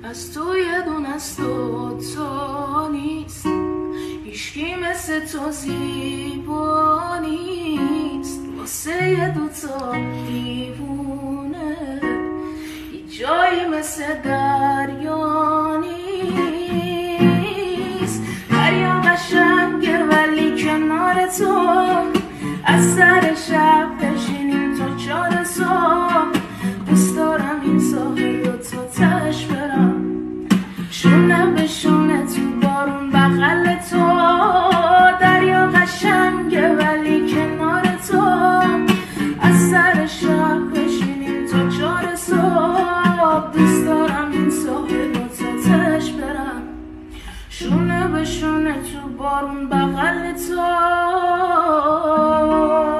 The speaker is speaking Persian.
از تو یه دون از تو نیست، هیچکی مثل تو زیبا نیست. واسه یه دوتا دیوونه هیچ جایی مثل دریا نیست. دریا قشنگه ولی کنار تو، از سر شب بشینیم تا 4 صبح. دوست دارم این ساحل رو تا تهش برم، شونه به شونه تو بارون بغل تو. دریا قشنگه ولی کنار تو، از سر شب بشینیم تا 4 صبح. دوست دارم این ساحل رو تا تهش برم، شونه به شونه تو بارون بغل تو.